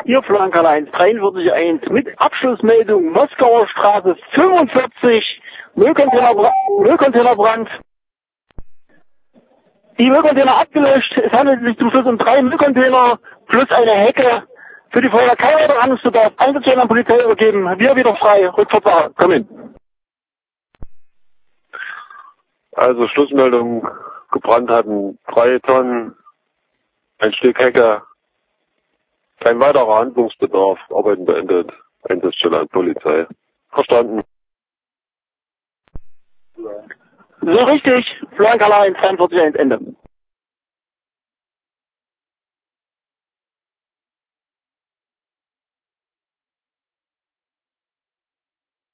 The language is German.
Hier Flankerl 1, 43.1 mit Abschlussmeldung Moskauer Straße 45, Müllcontainerbrand. Die Müllcontainer abgelöscht. Es handelt sich zum Schluss um 3 Müllcontainer plus eine Hecke. Für die Feuerwehr kein weiterer Handlungsbedarf. Einsatzstellen an Polizei übergeben. Wir wieder frei. Rückfahrtbar. Kommen. Also Schlussmeldung, gebrannt hatten 3 Tonnen, ein Stück Hecke, kein weiterer Handlungsbedarf, Arbeiten beendet, Einsatzstelle an Polizei. Verstanden. So richtig, Flankerl 1, 43.1 Ende.